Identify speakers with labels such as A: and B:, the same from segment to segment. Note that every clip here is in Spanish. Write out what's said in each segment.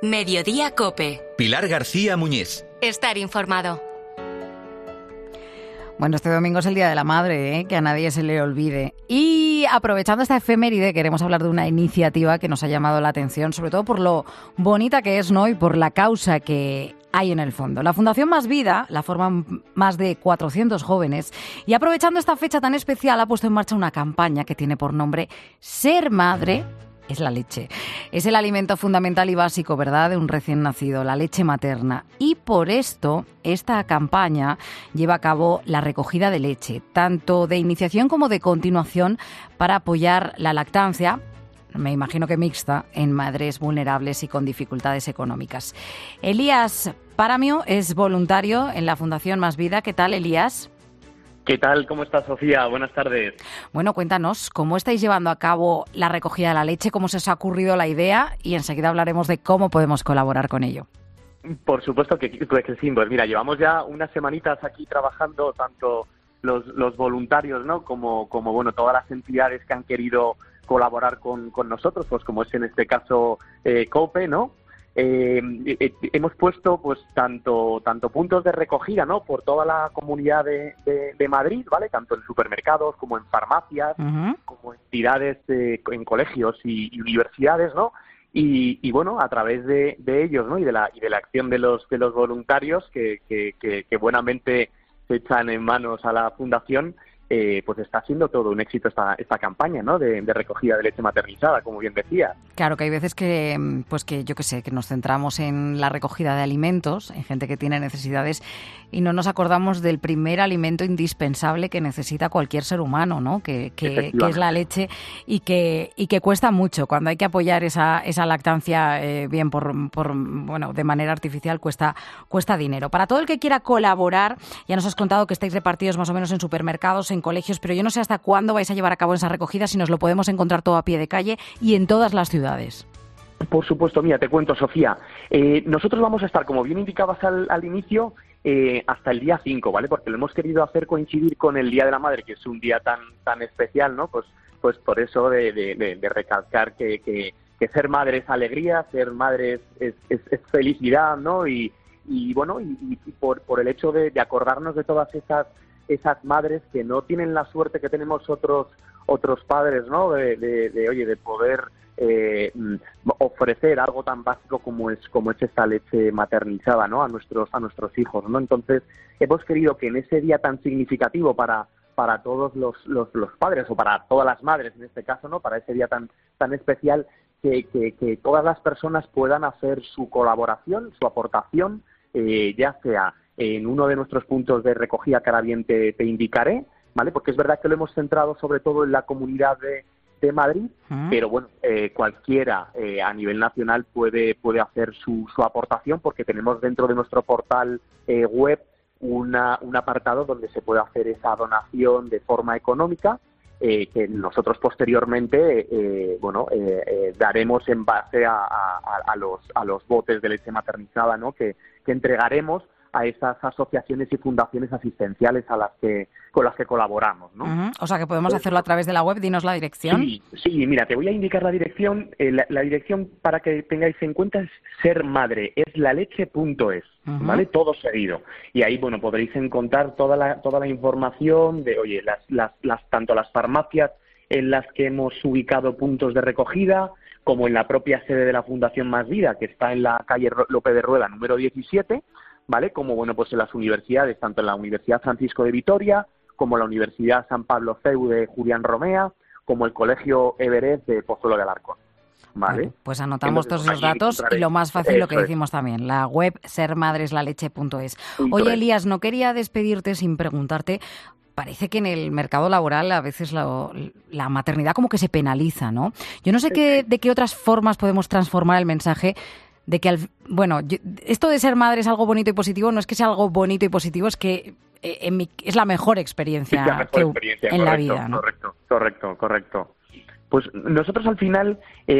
A: Mediodía COPE.
B: Pilar García Muñiz.
A: Estar informado.
C: Bueno, este domingo es el Día de la Madre, que a nadie se le olvide. Y aprovechando esta efeméride, queremos hablar de una iniciativa que nos ha llamado la atención, sobre todo por lo bonita que es, ¿no? Y por la causa que hay en el fondo. La Fundación Más Vida la forman más de 400 jóvenes y aprovechando esta fecha tan especial ha puesto en marcha una campaña que tiene por nombre Ser Madre es la leche. Es el alimento fundamental y básico, ¿verdad?, de un recién nacido, la leche materna. Y por esto, esta campaña lleva a cabo la recogida de leche, tanto de iniciación como de continuación, para apoyar la lactancia, me imagino que mixta, en madres vulnerables y con dificultades económicas. Elías Paramio es voluntario en la Fundación Más Vida. ¿Qué tal, Elías?
D: ¿Qué tal? ¿Cómo estás, Sofía? Buenas tardes.
C: Bueno, cuéntanos, ¿cómo estáis llevando a cabo la recogida de la leche? ¿Cómo se os ha ocurrido la idea? Y enseguida hablaremos de cómo podemos colaborar con ello.
D: Por supuesto que sí. Pues mira, llevamos ya unas semanitas aquí trabajando, tanto los voluntarios, ¿no? como bueno, todas las entidades que han querido colaborar con nosotros, pues como es en este caso COPE, ¿no? Hemos puesto pues tanto puntos de recogida, ¿no?, por toda la comunidad de Madrid, ¿vale?, tanto en supermercados como en farmacias, como entidades en colegios y universidades, ¿no? Y bueno, a través de ellos, ¿no?, y de la acción de los voluntarios que buenamente se echan en manos a la fundación, pues está siendo todo un éxito esta campaña, ¿no?, de recogida de leche maternizada, como bien decía.
C: Claro, que hay veces que yo qué sé, que nos centramos en la recogida de alimentos, en gente que tiene necesidades, y no nos acordamos del primer alimento indispensable que necesita cualquier ser humano, ¿no?, que es la leche, y que cuesta mucho. Cuando hay que apoyar esa lactancia bien bueno, de manera artificial, cuesta dinero. Para todo el que quiera colaborar, ya nos has contado que estáis repartidos más o menos en supermercados, en colegios, pero yo no sé hasta cuándo vais a llevar a cabo esa recogida, si nos lo podemos encontrar todo a pie de calle y en todas las ciudades.
D: Por supuesto, mira, te cuento, Sofía. Nosotros vamos a estar, como bien indicabas al inicio, hasta el día 5, ¿vale? Porque lo hemos querido hacer coincidir con el Día de la Madre, que es un día tan especial, ¿no? Pues por eso de recalcar que ser madre es alegría, ser madre es felicidad, ¿no? Y bueno, y por el hecho de acordarnos de todas esas madres que no tienen la suerte que tenemos otros padres, ¿no? De poder ofrecer algo tan básico como es esta leche maternizada, ¿no?, a nuestros hijos, ¿no? Entonces hemos querido que en ese día tan significativo para todos los padres, o para todas las madres en este caso, ¿no?, para ese día tan especial, que todas las personas puedan hacer su colaboración, su aportación, ya sea en uno de nuestros puntos de recogida, que ahora bien te indicaré, ¿vale? Porque es verdad que lo hemos centrado sobre todo en la comunidad de Madrid, pero bueno, cualquiera a nivel nacional puede hacer su aportación, porque tenemos dentro de nuestro portal web un apartado donde se puede hacer esa donación de forma económica, que nosotros posteriormente daremos en base a los botes de leche maternizada, ¿no?, que entregaremos a esas asociaciones y fundaciones asistenciales con las que colaboramos, ¿no?
C: O sea, que podemos hacerlo a través de la web. Dinos la dirección.
D: Sí, mira, te voy a indicar la dirección. La dirección, para que tengáis en cuenta, es sermadreeslaleche.es, ¿vale? Todo seguido. Y ahí, bueno, podréis encontrar toda la información de, oye, tanto las farmacias en las que hemos ubicado puntos de recogida, como en la propia sede de la Fundación Más Vida, que está en la calle Lope de Rueda, número 17, ¿vale? Como, bueno, pues en las universidades, tanto en la Universidad Francisco de Vitoria, como la Universidad San Pablo CEU de Julián Romea, como el Colegio Everest de Pozuelo de Alarcón, ¿vale?
C: Bueno, pues anotamos todos esos datos y lo más fácil, lo que decimos también, la web sermadreslaleche.es. Oye, Elías, no quería despedirte sin preguntarte. Parece que en el mercado laboral a veces la maternidad como que se penaliza, ¿no? Yo no sé de qué otras formas podemos transformar el mensaje de que, esto de ser madre es algo bonito y positivo, no es que sea algo bonito y positivo, es que es la mejor experiencia, en la vida, ¿no?
D: Correcto. Pues nosotros al final,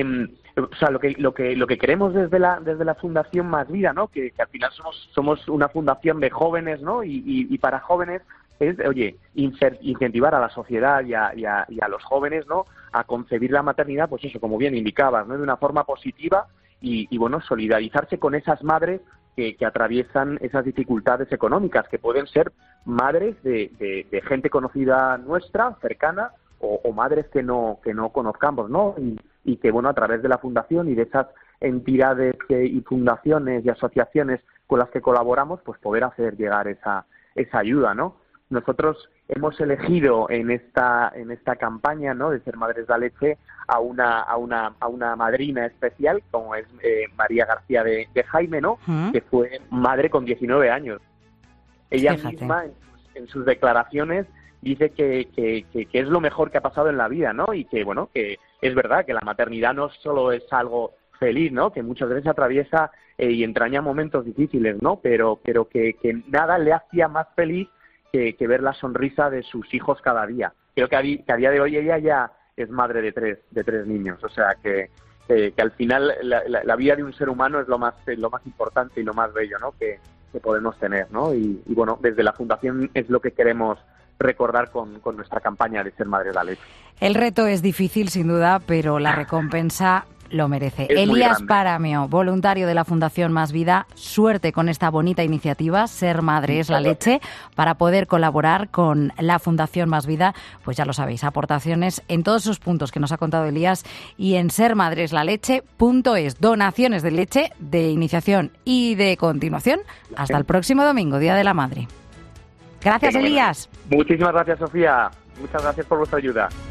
D: lo que queremos desde la Fundación Más Vida, ¿no?, que al final somos una fundación de jóvenes, ¿no?, y para jóvenes, es, oye, incentivar a la sociedad y a los jóvenes, ¿no?, a concebir la maternidad, pues eso, como bien indicabas, ¿no?, de una forma positiva y bueno, solidarizarse con esas madres que atraviesan esas dificultades económicas, que pueden ser madres de gente conocida nuestra, cercana, o madres que no conozcamos, ¿no? Y que, bueno, a través de la Fundación y de esas entidades y fundaciones y asociaciones con las que colaboramos, pues poder hacer llegar esa ayuda, ¿no? Nosotros hemos elegido en esta campaña, ¿no?, de Ser Madres la Leche a una madrina especial, como es María García de Jaime, ¿no?, que fue madre con 19 años. Ella misma en sus declaraciones dice que es lo mejor que ha pasado en la vida, ¿no? Y que, bueno, que es verdad que la maternidad no solo es algo feliz, ¿no?, que muchas veces atraviesa y entraña momentos difíciles, ¿no?, pero que nada le hacía más feliz que ver la sonrisa de sus hijos cada día. Creo que a día de hoy ella ya es madre de tres niños, o sea que al final la vida de un ser humano es lo más importante y lo más bello, ¿no?, que podemos tener, ¿no? Y bueno, desde la Fundación es lo que queremos recordar con nuestra campaña de Ser Madres la Leche.
C: El reto es difícil, sin duda, pero la recompensa lo merece.
D: Es
C: Elías Paramio, voluntario de la Fundación Más Vida, suerte con esta bonita iniciativa, Ser Madre es la Leche, para poder colaborar con la Fundación Más Vida. Pues ya lo sabéis, aportaciones en todos esos puntos que nos ha contado Elías y en sermadreslaleche.es. Donaciones de leche, de iniciación y de continuación. Hasta el próximo domingo, Día de la Madre. Gracias, Elías.
D: Muchísimas gracias, Sofía. Muchas gracias por vuestra ayuda.